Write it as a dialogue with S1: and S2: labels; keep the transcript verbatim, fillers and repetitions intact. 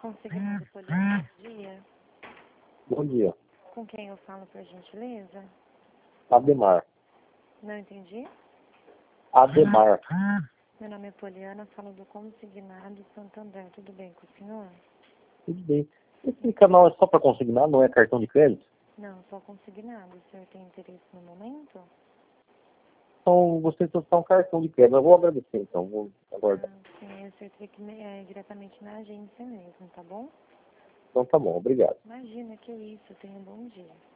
S1: Consignado Poliana, bom dia.
S2: Bom dia.
S1: Com quem eu falo, por gentileza?
S2: Ademar.
S1: Não entendi.
S2: Ademar.
S1: Meu nome é Poliana, falo do Consignado Santander. Tudo bem com o senhor?
S2: Tudo bem. Esse canal é só para consignar, não é cartão de crédito?
S1: Não, só consignado. O senhor tem interesse no momento?
S2: Então, você solicitar um cartão de crédito. Eu vou agradecer, então. Vou aguardar.
S1: Ah, sim, o senhor teria que ir é, diretamente na agência mesmo, tá bom?
S2: Então, tá bom. Obrigado.
S1: Imagina, que isso. Tenha um bom dia.